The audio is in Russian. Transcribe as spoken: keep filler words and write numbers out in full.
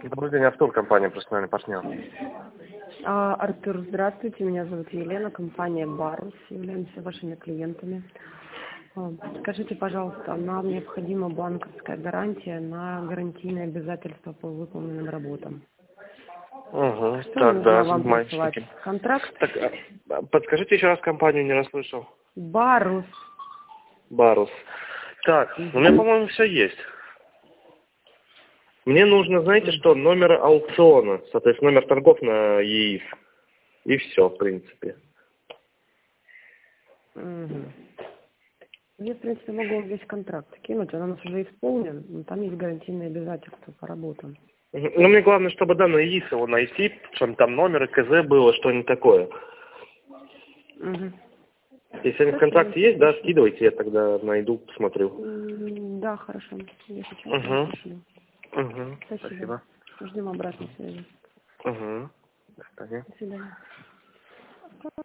Добрый день, Артур, компания «Профессиональный партнер». А, Артур, здравствуйте, меня зовут Елена, компания «Барус», являемся вашими клиентами. А, Скажите, пожалуйста, нам необходима банковская гарантия на гарантийные обязательства по выполненным работам. Угу, Что так, нужно да, вам присылать? мальчики. Контракт? Так, а, подскажите еще раз компанию, не расслышал. «Барус». Барус. Так, у меня, по-моему, все есть. Мне нужно, знаете что, номер аукциона, соответственно, номер торгов на ЕИФ. И все, в принципе. Угу. Я, в принципе, могу вам весь контракт кинуть, он у нас уже исполнен, но там есть гарантийные обязательства по работам. Мгм. Ну, мне главное, чтобы, да, на ЕИФ его найти, чтобы там номер и КЗ было, что-нибудь такое. Угу. Если они в контракте есть, да, скидывайте, я тогда найду, посмотрю. М, Да, хорошо. Я сейчас Угу. вам пришлю. Угу. Спасибо. Спасибо. Ждем обратной связи. Угу. До свидания. До свидания.